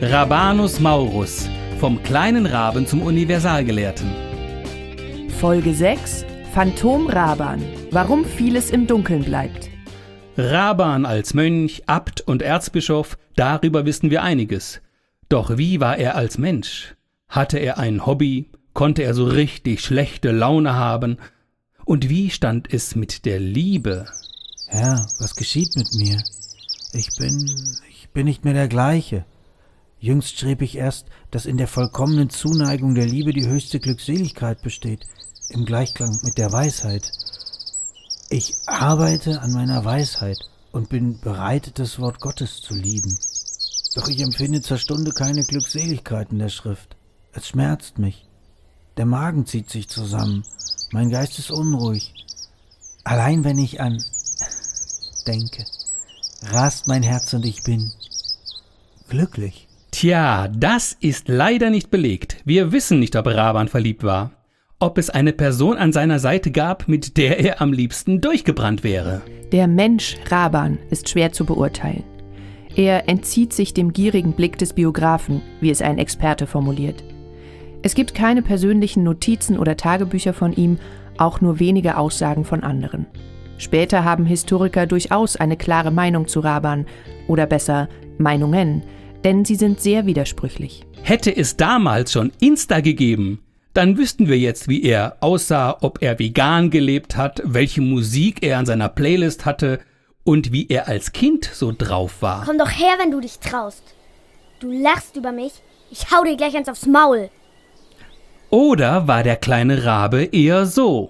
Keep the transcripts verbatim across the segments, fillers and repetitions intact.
Rabanus Maurus, vom kleinen Raben zum Universalgelehrten. Folge sechs: Phantom Raban. Warum vieles im Dunkeln bleibt. Raban als Mönch, Abt und Erzbischof, darüber wissen wir einiges. Doch wie war er als Mensch? Hatte er ein Hobby? Konnte er so richtig schlechte Laune haben? Und wie stand es mit der Liebe? Herr, was geschieht mit mir? Ich bin, ich bin nicht mehr der gleiche. Jüngst schrieb ich erst, dass in der vollkommenen Zuneigung der Liebe die höchste Glückseligkeit besteht, im Gleichklang mit der Weisheit. Ich arbeite an meiner Weisheit und bin bereit, das Wort Gottes zu lieben. Doch ich empfinde zur Stunde keine Glückseligkeit in der Schrift. Es schmerzt mich. Der Magen zieht sich zusammen. Mein Geist ist unruhig. Allein wenn ich an denke, rast mein Herz und ich bin glücklich. Tja, das ist leider nicht belegt. Wir wissen nicht, ob Raban verliebt war. Ob es eine Person an seiner Seite gab, mit der er am liebsten durchgebrannt wäre. Der Mensch Raban ist schwer zu beurteilen. Er entzieht sich dem gierigen Blick des Biografen, wie es ein Experte formuliert. Es gibt keine persönlichen Notizen oder Tagebücher von ihm, auch nur wenige Aussagen von anderen. Später haben Historiker durchaus eine klare Meinung zu Raban, oder besser Meinungen, denn sie sind sehr widersprüchlich. Hätte es damals schon Insta gegeben, dann wüssten wir jetzt, wie er aussah, ob er vegan gelebt hat, welche Musik er an seiner Playlist hatte und wie er als Kind so drauf war. Komm doch her, wenn du dich traust. Du lachst über mich, ich hau dir gleich eins aufs Maul. Oder war der kleine Rabe eher so?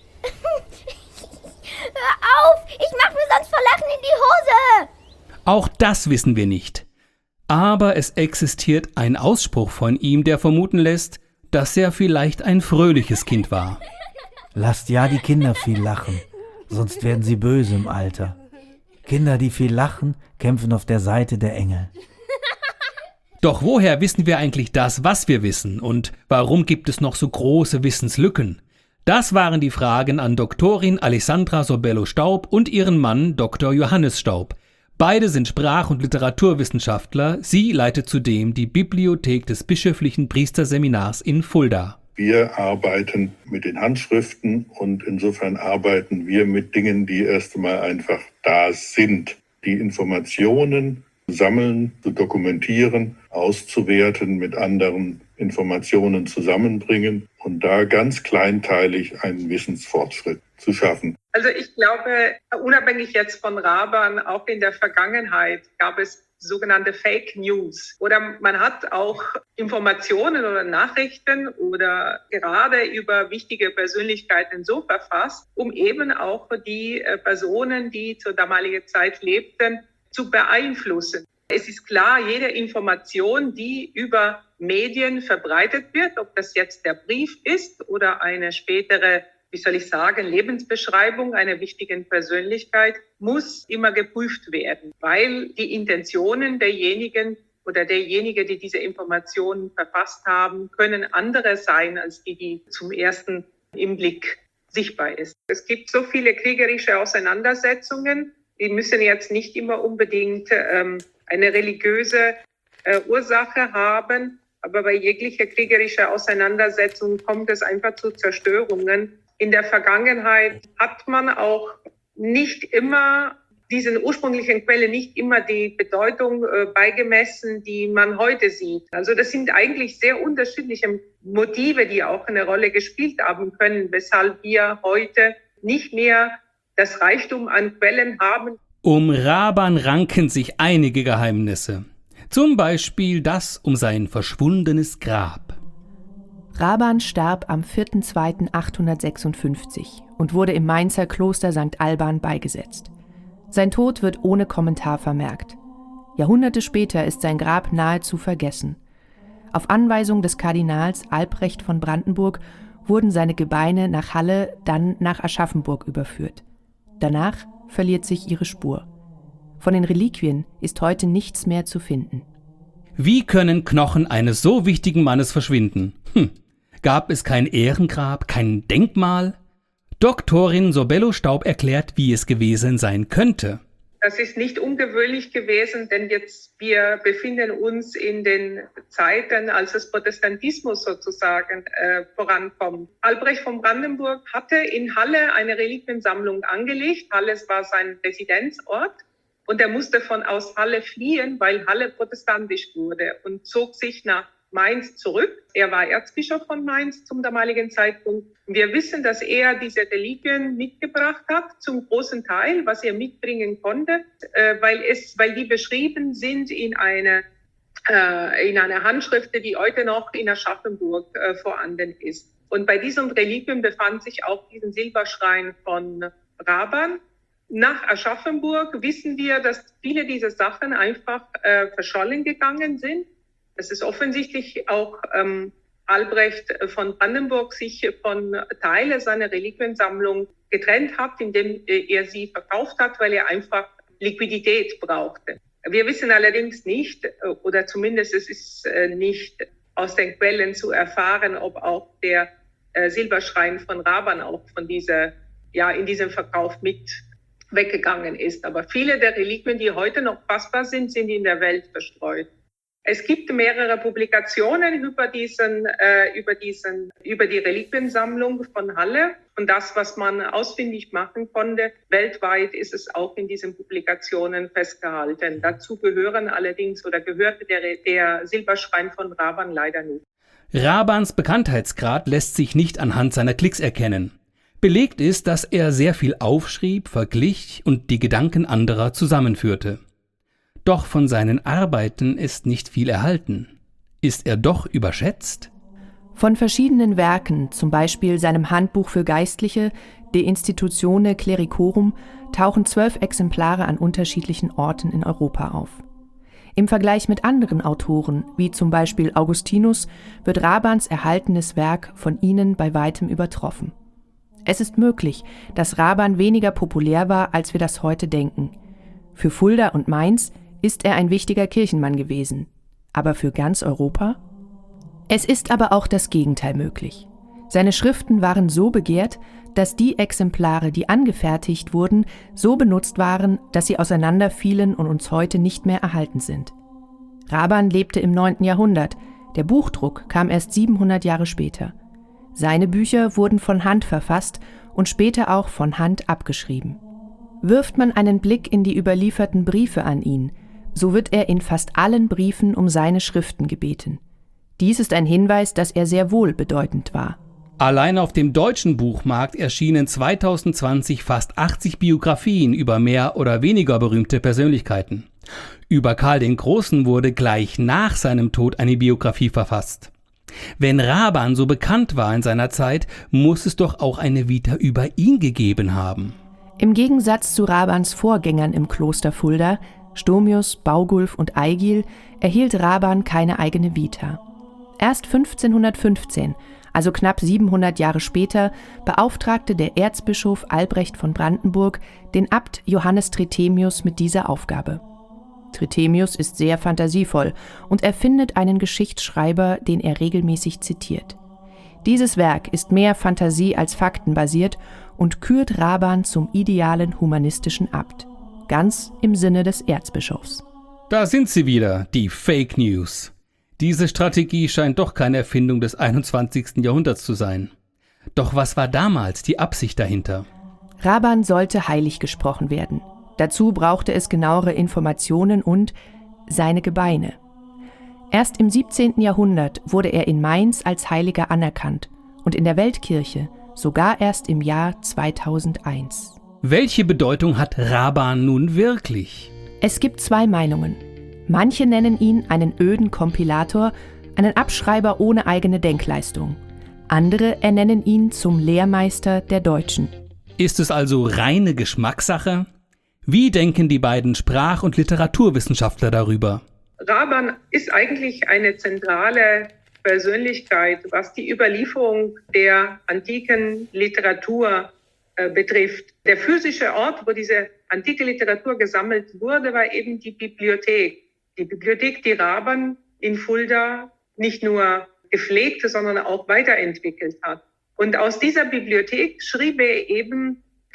Hör auf, ich mach mir sonst vor Lachen in die Hose. Auch das wissen wir nicht. Aber es existiert ein Ausspruch von ihm, der vermuten lässt, dass er vielleicht ein fröhliches Kind war. Lasst ja die Kinder viel lachen, sonst werden sie böse im Alter. Kinder, die viel lachen, kämpfen auf der Seite der Engel. Doch woher wissen wir eigentlich das, was wir wissen? Und warum gibt es noch so große Wissenslücken? Das waren die Fragen an Doktorin Alessandra Sobello Staub und ihren Mann Doktor Johannes Staub. Beide sind Sprach- und Literaturwissenschaftler. Sie leitet zudem die Bibliothek des Bischöflichen Priesterseminars in Fulda. Wir arbeiten mit den Handschriften und insofern arbeiten wir mit Dingen, die erst einmal einfach da sind. Die Informationen sammeln, zu dokumentieren, auszuwerten, mit anderen Informationen zusammenbringen und da ganz kleinteilig einen Wissensfortschritt zu schaffen. Also ich glaube, unabhängig jetzt von Raban, auch in der Vergangenheit gab es sogenannte Fake News. Oder man hat auch Informationen oder Nachrichten oder gerade über wichtige Persönlichkeiten so verfasst, um eben auch die Personen, die zur damaligen Zeit lebten, zu beeinflussen. Es ist klar, jede Information, die über Medien verbreitet wird, ob das jetzt der Brief ist oder eine spätere, wie soll ich sagen, Lebensbeschreibung einer wichtigen Persönlichkeit, muss immer geprüft werden, weil die Intentionen derjenigen oder derjenige, die diese Informationen verfasst haben, können andere sein, als die, die zum ersten im Blick sichtbar ist. Es gibt so viele kriegerische Auseinandersetzungen, die müssen jetzt nicht immer unbedingt ähm, eine religiöse äh, Ursache haben, aber bei jeglicher kriegerischer Auseinandersetzung kommt es einfach zu Zerstörungen. In der Vergangenheit hat man auch nicht immer diesen ursprünglichen Quellen nicht immer die Bedeutung äh, beigemessen, die man heute sieht. Also das sind eigentlich sehr unterschiedliche Motive, die auch eine Rolle gespielt haben können, weshalb wir heute nicht mehr das Reichtum an Quellen haben. Um Raban ranken sich einige Geheimnisse. Zum Beispiel das um sein verschwundenes Grab. Raban starb am vierten zweiten achthundertsechsundfünfzig und wurde im Mainzer Kloster Sankt Alban beigesetzt. Sein Tod wird ohne Kommentar vermerkt. Jahrhunderte später ist sein Grab nahezu vergessen. Auf Anweisung des Kardinals Albrecht von Brandenburg wurden seine Gebeine nach Halle, dann nach Aschaffenburg überführt. Danach verliert sich ihre Spur. Von den Reliquien ist heute nichts mehr zu finden. Wie können Knochen eines so wichtigen Mannes verschwinden? Hm. Gab es kein Ehrengrab, kein Denkmal? Doktorin Sobello Staub erklärt, wie es gewesen sein könnte. Das ist nicht ungewöhnlich gewesen, denn jetzt wir befinden uns in den Zeiten, als das Protestantismus sozusagen äh, vorankommt. Albrecht von Brandenburg hatte in Halle eine Reliquiensammlung angelegt. Halle war sein Residenzort und er musste von aus Halle fliehen, weil Halle protestantisch wurde und zog sich nach Mainz zurück. Er war Erzbischof von Mainz zum damaligen Zeitpunkt. Wir wissen, dass er diese Reliquien mitgebracht hat, zum großen Teil, was er mitbringen konnte, äh, weil es, weil die beschrieben sind in einer äh, in einer Handschrift, die heute noch in Aschaffenburg äh, vorhanden ist. Und bei diesen Reliquien befand sich auch diesen Silberschrein von Raban. Nach Aschaffenburg wissen wir, dass viele dieser Sachen einfach äh, verschollen gegangen sind. Es ist offensichtlich auch ähm, Albrecht von Brandenburg sich von Teilen seiner Reliquiensammlung getrennt hat, indem er sie verkauft hat, weil er einfach Liquidität brauchte. Wir wissen allerdings nicht, oder zumindest es ist nicht aus den Quellen zu erfahren, ob auch der Silberschrein von Raban auch von dieser, ja, in diesem Verkauf mit weggegangen ist. Aber viele der Reliquien, die heute noch fassbar sind, sind in der Welt verstreut. Es gibt mehrere Publikationen über diesen, äh, über diesen, über die Reliquiensammlung von Halle. Und das, was man ausfindig machen konnte, weltweit ist es auch in diesen Publikationen festgehalten. Dazu gehören allerdings oder gehörte der, der Silberschrein von Raban leider nicht. Rabans Bekanntheitsgrad lässt sich nicht anhand seiner Klicks erkennen. Belegt ist, dass er sehr viel aufschrieb, verglich und die Gedanken anderer zusammenführte. Doch von seinen Arbeiten ist nicht viel erhalten. Ist er doch überschätzt? Von verschiedenen Werken, zum Beispiel seinem Handbuch für Geistliche, De Institutione Clericorum, tauchen zwölf Exemplare an unterschiedlichen Orten in Europa auf. Im Vergleich mit anderen Autoren, wie zum Beispiel Augustinus, wird Rabans erhaltenes Werk von ihnen bei weitem übertroffen. Es ist möglich, dass Raban weniger populär war, als wir das heute denken. Für Fulda und Mainz ist er ein wichtiger Kirchenmann gewesen. Aber für ganz Europa? Es ist aber auch das Gegenteil möglich. Seine Schriften waren so begehrt, dass die Exemplare, die angefertigt wurden, so benutzt waren, dass sie auseinanderfielen und uns heute nicht mehr erhalten sind. Raban lebte im neunten Jahrhundert, der Buchdruck kam erst siebenhundert Jahre später. Seine Bücher wurden von Hand verfasst und später auch von Hand abgeschrieben. Wirft man einen Blick in die überlieferten Briefe an ihn, so wird er in fast allen Briefen um seine Schriften gebeten. Dies ist ein Hinweis, dass er sehr wohl bedeutend war. Allein auf dem deutschen Buchmarkt erschienen zweitausendzwanzig fast achtzig Biografien über mehr oder weniger berühmte Persönlichkeiten. Über Karl den Großen wurde gleich nach seinem Tod eine Biografie verfasst. Wenn Raban so bekannt war in seiner Zeit, muss es doch auch eine Vita über ihn gegeben haben. Im Gegensatz zu Rabans Vorgängern im Kloster Fulda, Stomius, Baugulf und Eigil, erhielt Raban keine eigene Vita. Erst fünfzehnhundertfünfzehn, also knapp siebenhundert Jahre später, beauftragte der Erzbischof Albrecht von Brandenburg den Abt Johannes Trithemius mit dieser Aufgabe. Trithemius ist sehr fantasievoll und erfindet einen Geschichtsschreiber, den er regelmäßig zitiert. Dieses Werk ist mehr Fantasie als Fakten basiert und kürt Raban zum idealen humanistischen Abt. Ganz im Sinne des Erzbischofs. Da sind sie wieder, die Fake News. Diese Strategie scheint doch keine Erfindung des einundzwanzigsten Jahrhunderts zu sein. Doch was war damals die Absicht dahinter? Raban sollte heilig gesprochen werden. Dazu brauchte es genauere Informationen und seine Gebeine. Erst im siebzehnten Jahrhundert wurde er in Mainz als Heiliger anerkannt und in der Weltkirche sogar erst im Jahr zweitausendeins. Welche Bedeutung hat Raban nun wirklich? Es gibt zwei Meinungen. Manche nennen ihn einen öden Kompilator, einen Abschreiber ohne eigene Denkleistung. Andere ernennen ihn zum Lehrmeister der Deutschen. Ist es also reine Geschmackssache? Wie denken die beiden Sprach- und Literaturwissenschaftler darüber? Raban ist eigentlich eine zentrale Persönlichkeit, was die Überlieferung der antiken Literatur äh, betrifft. Der physische Ort, wo diese antike Literatur gesammelt wurde, war eben die Bibliothek. Die Bibliothek, die Raban in Fulda nicht nur gepflegt, sondern auch weiterentwickelt hat. Und aus dieser Bibliothek schrieb er eben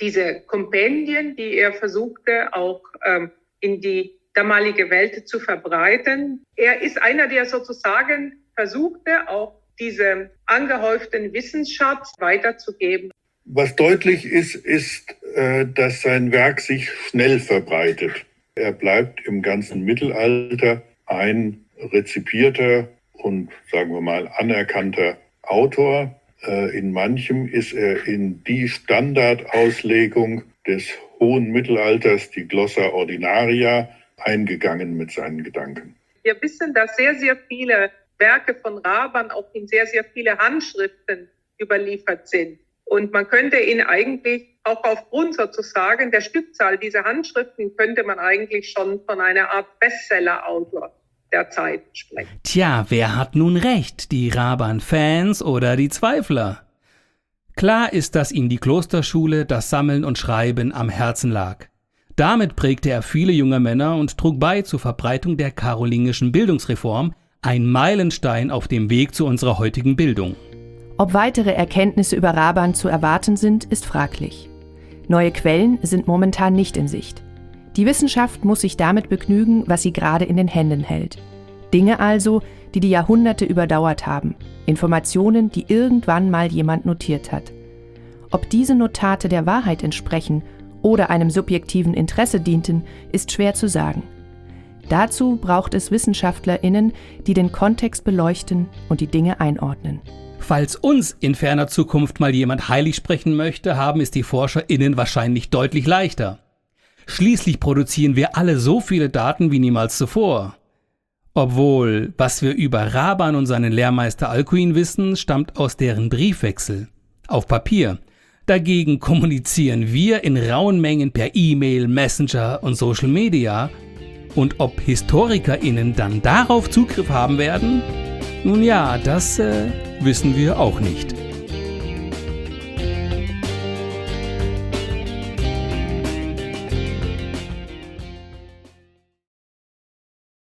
diese Kompendien, die er versuchte, auch ähm, in die damalige Welt zu verbreiten. Er ist einer, der sozusagen versuchte, auch diesen angehäuften Wissensschatz weiterzugeben. Was deutlich ist, ist, äh, dass sein Werk sich schnell verbreitet. Er bleibt im ganzen Mittelalter ein rezipierter und, sagen wir mal, anerkannter Autor. Äh, in manchem ist er in die Standardauslegung des hohen Mittelalters, die Glossa Ordinaria, eingegangen mit seinen Gedanken. Wir wissen, dass sehr, sehr viele Werke von Raban auch in sehr, sehr viele Handschriften überliefert sind. Und man könnte ihn eigentlich auch aufgrund sozusagen der Stückzahl dieser Handschriften könnte man eigentlich schon von einer Art Bestseller-Autor der Zeit sprechen. Tja, wer hat nun recht, die Raban-Fans oder die Zweifler? Klar ist, dass ihm die Klosterschule, das Sammeln und Schreiben am Herzen lag. Damit prägte er viele junge Männer und trug bei zur Verbreitung der karolingischen Bildungsreform, ein Meilenstein auf dem Weg zu unserer heutigen Bildung. Ob weitere Erkenntnisse über Raban zu erwarten sind, ist fraglich. Neue Quellen sind momentan nicht in Sicht. Die Wissenschaft muss sich damit begnügen, was sie gerade in den Händen hält. Dinge also, die die Jahrhunderte überdauert haben. Informationen, die irgendwann mal jemand notiert hat. Ob diese Notate der Wahrheit entsprechen oder einem subjektiven Interesse dienten, ist schwer zu sagen. Dazu braucht es WissenschaftlerInnen, die den Kontext beleuchten und die Dinge einordnen. Falls uns in ferner Zukunft mal jemand heilig sprechen möchte, haben es die ForscherInnen wahrscheinlich deutlich leichter. Schließlich produzieren wir alle so viele Daten wie niemals zuvor. Obwohl, was wir über Raban und seinen Lehrmeister Alcuin wissen, stammt aus deren Briefwechsel. Auf Papier. Dagegen kommunizieren wir in rauen Mengen per E-Mail, Messenger und Social Media. Und ob HistorikerInnen dann darauf Zugriff haben werden? Nun ja, das äh, wissen wir auch nicht.